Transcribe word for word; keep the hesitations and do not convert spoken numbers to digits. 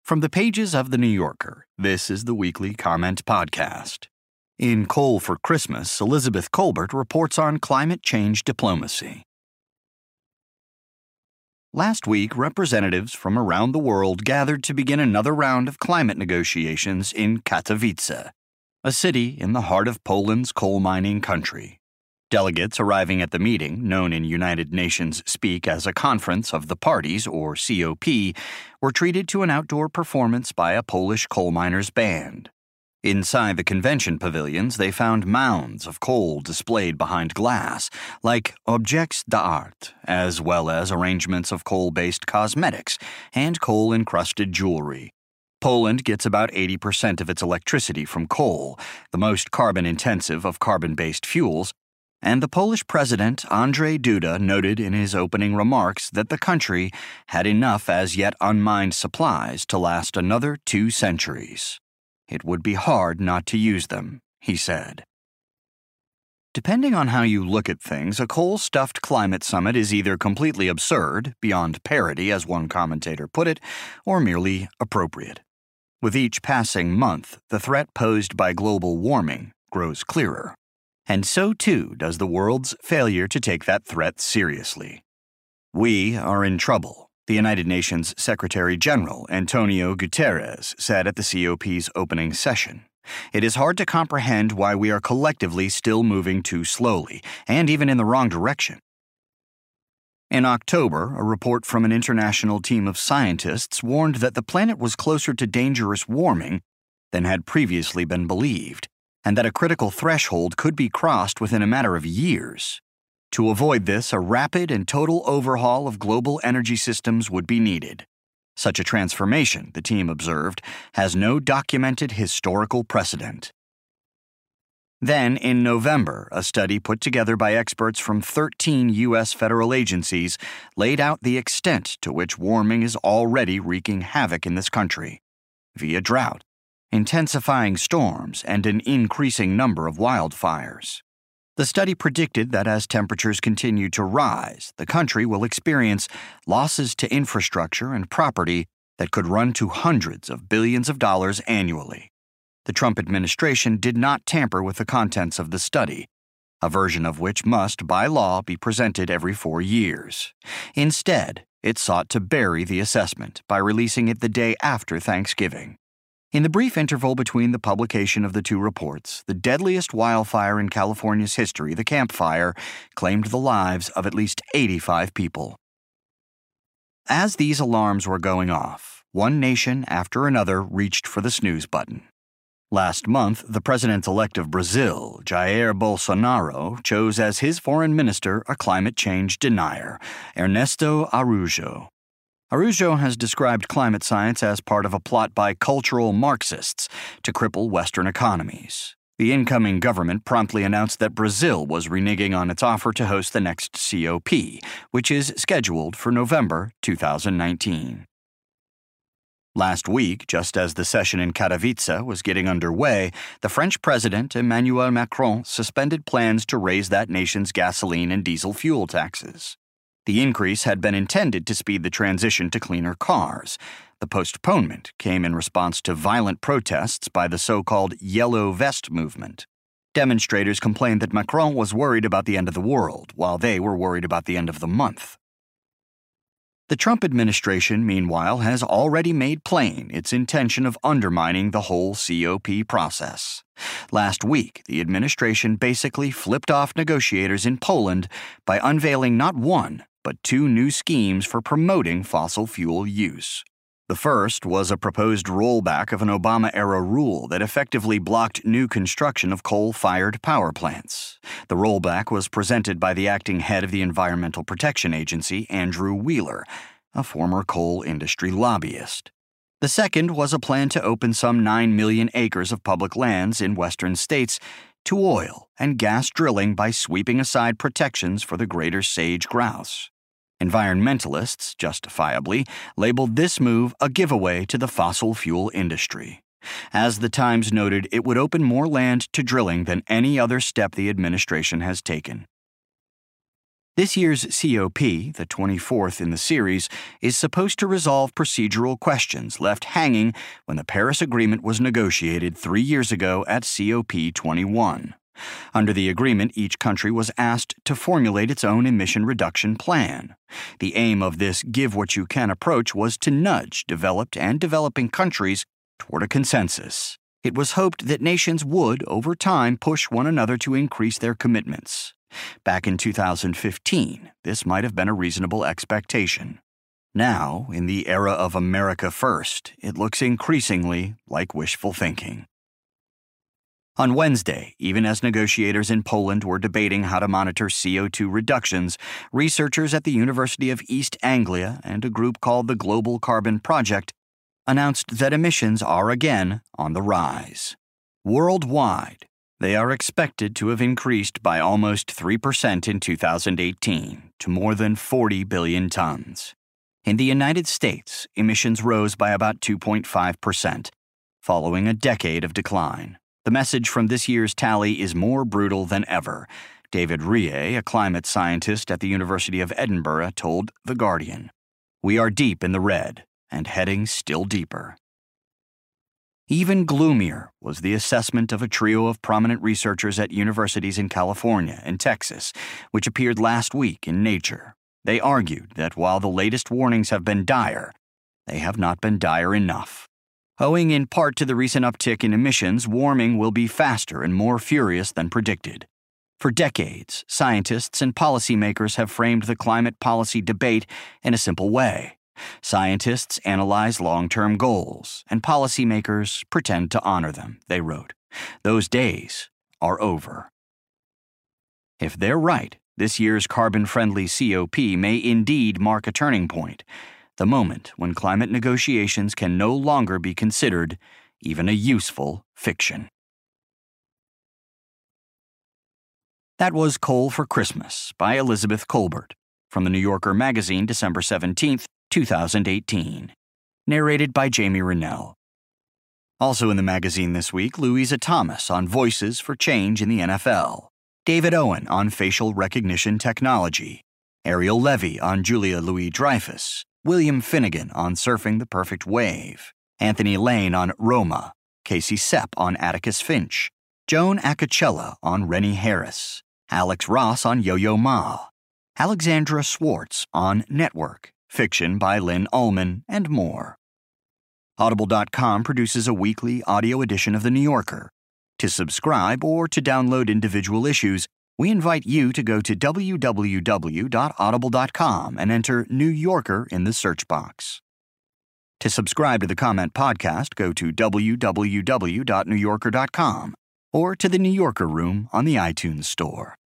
From the pages of The New Yorker, this is the Weekly Comment Podcast. In Coal for Christmas, Elizabeth Kolbert reports on climate change diplomacy. Last week, representatives from around the world gathered to begin another round of climate negotiations in Katowice, a city in the heart of Poland's coal mining country. Delegates arriving at the meeting, known in United Nations speak as a Conference of the Parties, or C O P, were treated to an outdoor performance by a Polish coal miners' band. Inside the convention pavilions, they found mounds of coal displayed behind glass, like objets d'art, as well as arrangements of coal-based cosmetics and coal-encrusted jewelry. Poland gets about eighty percent of its electricity from coal, the most carbon-intensive of carbon-based fuels, and the Polish president, Andrzej Duda, noted in his opening remarks that the country had enough as yet unmined supplies to last another two centuries. It would be hard not to use them, he said. Depending on how you look at things, a coal-stuffed climate summit is either completely absurd, beyond parody as one commentator put it, or merely appropriate. With each passing month, the threat posed by global warming grows clearer. And so too does the world's failure to take that threat seriously. We are in trouble, the United Nations Secretary-General Antonio Guterres said at the C O P's opening session. It is hard to comprehend why we are collectively still moving too slowly, and even in the wrong direction. In October, a report from an international team of scientists warned that the planet was closer to dangerous warming than had previously been believed, and that a critical threshold could be crossed within a matter of years. To avoid this, a rapid and total overhaul of global energy systems would be needed. Such a transformation, the team observed, has no documented historical precedent. Then, in November, a study put together by experts from thirteen U S federal agencies laid out the extent to which warming is already wreaking havoc in this country, via drought, intensifying storms, and an increasing number of wildfires. The study predicted that as temperatures continue to rise, the country will experience losses to infrastructure and property that could run to hundreds of billions of dollars annually. The Trump administration did not tamper with the contents of the study, a version of which must, by law, be presented every four years. Instead, it sought to bury the assessment by releasing it the day after Thanksgiving. In the brief interval between the publication of the two reports, the deadliest wildfire in California's history, the Camp Fire, claimed the lives of at least eighty-five people. As these alarms were going off, one nation after another reached for the snooze button. Last month, the president-elect of Brazil, Jair Bolsonaro, chose as his foreign minister a climate change denier, Ernesto Araújo. Araújo has described climate science as part of a plot by cultural Marxists to cripple Western economies. The incoming government promptly announced that Brazil was reneging on its offer to host the next C O P, which is scheduled for November two thousand nineteen. Last week, just as the session in Katowice was getting underway, the French president Emmanuel Macron suspended plans to raise that nation's gasoline and diesel fuel taxes. The increase had been intended to speed the transition to cleaner cars. The postponement came in response to violent protests by the so-called Yellow Vest movement. Demonstrators complained that Macron was worried about the end of the world, while they were worried about the end of the month. The Trump administration, meanwhile, has already made plain its intention of undermining the whole C O P process. Last week, the administration basically flipped off negotiators in Poland by unveiling not one, but two new schemes for promoting fossil fuel use. The first was a proposed rollback of an Obama-era rule that effectively blocked new construction of coal-fired power plants. The rollback was presented by the acting head of the Environmental Protection Agency, Andrew Wheeler, a former coal industry lobbyist. The second was a plan to open some nine million acres of public lands in western states to oil and gas drilling by sweeping aside protections for the greater sage grouse. Environmentalists, justifiably, labeled this move a giveaway to the fossil fuel industry. As the Times noted, it would open more land to drilling than any other step the administration has taken. This year's C O P, the twenty-fourth in the series, is supposed to resolve procedural questions left hanging when the Paris Agreement was negotiated three years ago at C O P twenty-one. Under the agreement, each country was asked to formulate its own emission reduction plan. The aim of this give-what-you-can approach was to nudge developed and developing countries toward a consensus. It was hoped that nations would, over time, push one another to increase their commitments. Back in two thousand fifteen, this might have been a reasonable expectation. Now, in the era of America First, it looks increasingly like wishful thinking. On Wednesday, even as negotiators in Poland were debating how to monitor C O two reductions, researchers at the University of East Anglia and a group called the Global Carbon Project announced that emissions are again on the rise. Worldwide, they are expected to have increased by almost three percent in two thousand eighteen to more than forty billion tons. In the United States, emissions rose by about two point five percent, following a decade of decline. The message from this year's tally is more brutal than ever, David Rie, a climate scientist at the University of Edinburgh, told The Guardian. We are deep in the red and heading still deeper. Even gloomier was the assessment of a trio of prominent researchers at universities in California and Texas, which appeared last week in Nature. They argued that while the latest warnings have been dire, they have not been dire enough. Owing in part to the recent uptick in emissions, warming will be faster and more furious than predicted. For decades, scientists and policymakers have framed the climate policy debate in a simple way. Scientists analyze long-term goals, and policymakers pretend to honor them, they wrote. Those days are over. If they're right, this year's carbon-friendly C O P may indeed mark a turning point, the moment when climate negotiations can no longer be considered even a useful fiction. That was Coal for Christmas by Elizabeth Kolbert, from The New Yorker magazine, December seventeenth, two thousand eighteen. Narrated by Jamie Rennell. Also in the magazine this week, Louisa Thomas on Voices for Change in the N F L, David Owen on facial recognition technology, Ariel Levy on Julia Louis-Dreyfus, William Finnegan on Surfing the Perfect Wave, Anthony Lane on Roma, Casey Sepp on Atticus Finch, Joan Acocella on Rennie Harris, Alex Ross on Yo-Yo Ma, Alexandra Swartz on Network, fiction by Lynn Ullman, and more. Audible dot com produces a weekly audio edition of The New Yorker. To subscribe or to download individual issues, we invite you to go to w w w dot audible dot com and enter New Yorker in the search box. To subscribe to the Comment Podcast, go to w w w dot new yorker dot com or to the New Yorker Room on the iTunes Store.